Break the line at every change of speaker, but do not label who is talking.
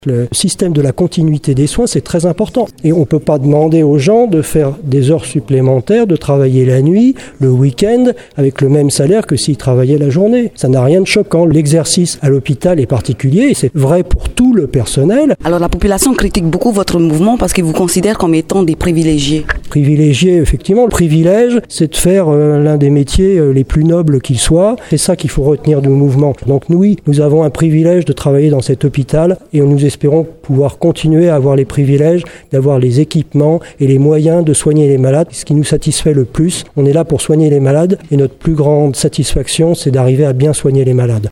Le système de la continuité des soins, c'est très important. Et on ne peut pas demander aux gens de faire des heures supplémentaires, de travailler la nuit, le week-end, avec le même salaire que s'ils travaillaient la journée. Ça n'a rien de choquant. L'exercice à l'hôpital est particulier et c'est vrai pour tout le personnel.
Alors la population critique beaucoup votre mouvement parce qu'ils vous considèrent comme étant des privilégiés.
Privilégié, effectivement. Le privilège, c'est de faire l'un des métiers les plus nobles qu'il soit. C'est ça qu'il faut retenir du mouvement. Donc nous avons un privilège de travailler dans cet hôpital et nous espérons pouvoir continuer à avoir les privilèges, d'avoir les équipements et les moyens de soigner les malades. Ce qui nous satisfait le plus, on est là pour soigner les malades et notre plus grande satisfaction, c'est d'arriver à bien soigner les malades.